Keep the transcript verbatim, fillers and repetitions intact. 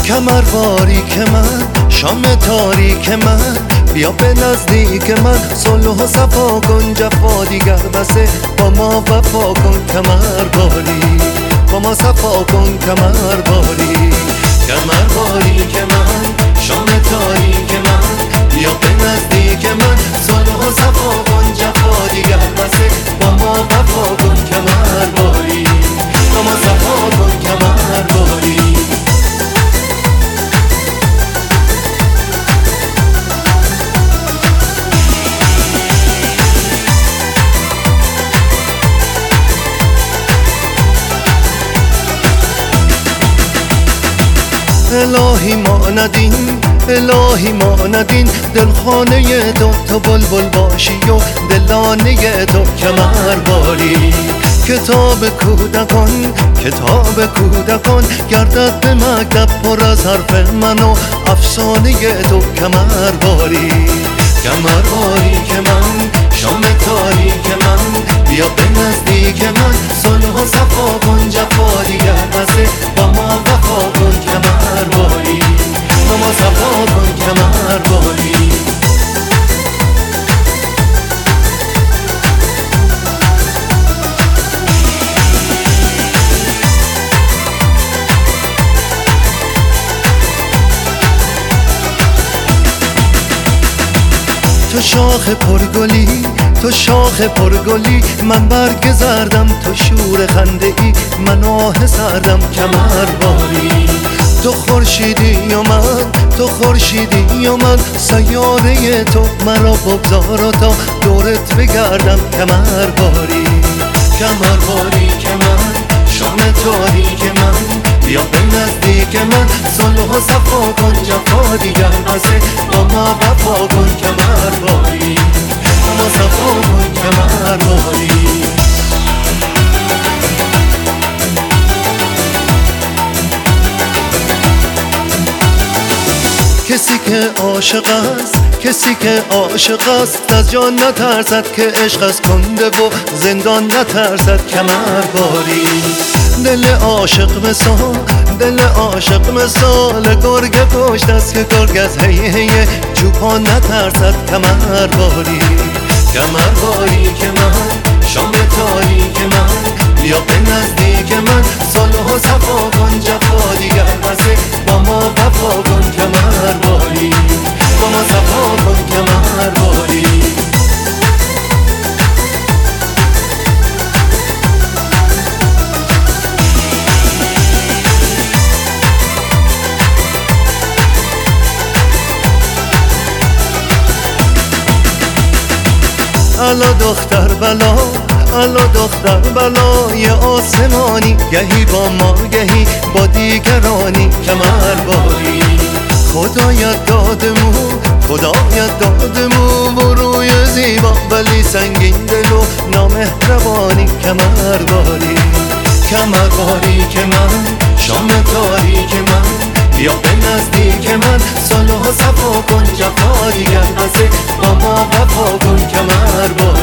کمر باریک من، شام تاریک من، بیا به نزدیک من، صلح و صفا کن، جفا دیگر بسه، با ما وفا کن. کمر باریک با ما صفا کن، کمر باریک. کمر باریک من، شام تاریک من، بیا به نزدیک من، صلح و صفا کن، جفا دیگر بسه، با ما وفا کن. کمر باریک با ما صفا کن، کمر باریک. الهی ما ندین، الهی ما ندین، دلخانه تو تو بلبل باشی و دلانه تو کمر باریک. کتاب کودکان، کتاب کودکان، گردد به مکتب پر از حرف من و افسانه تو کمر باریک. کمر باریک من، شام تاریک من، بیا به نزدیک من، صلح و صفا کن، جفا دیگر بسه، با ما وفا کن. کمر باریک با ما صفا کن، کمر باریک. تو شاخ پرگلی، تو شاخ پرگلی، من برگ زردم، تو شور خنده ای، من آه سردم. کمر باریک تو خورشیدی و من، تو خورشیدی و من، سیاره تو مرا بگذار و تا دورت بگردم. کمر باریک کمر باریک من، شام تاریک من، بیا به نزدیک من، صلح و صفا کن، جفا دیگر بسه، با ما وفا کن. کمر باریک با ما صفا کن، کمر باریک. کسی که عاشق است، کسی که عاشق است، از جان نترسد که عشق از کنده و زندان نترسد. کمر باریک دل عاشق مثال، دل عاشق مثال گرگ پشت است که گرگ از هی هی چوپان نترسد. کمر باریک کمر باریک من، شام تاریک من، بیا به نزدیک من، صلح و صفا کن، جفا دیگر بسه، با ما وفا کن. کمر باریک با ما صفا کن، کمر باریک. الا دختر بلا، الا دختر بلای آسمانی، گهی با ما گهی با دیگرانی. کمر باریک خدایت دادمو، خدایت دادمو، و روی زیبا ولی سنگین دل و نامهربانی. کمر باریک کمر باریک من، شام تاریک من، بیا به نزدیک من، صلح و صفا کن، جفا دیگر بسه، با ما وفا کن. کمر باریک